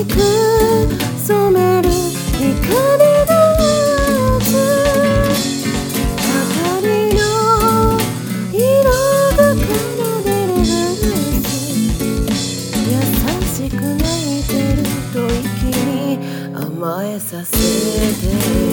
しく染める光の渦、明かりの色が奏でるブルース、優しく泣いてる吐息に甘えさせて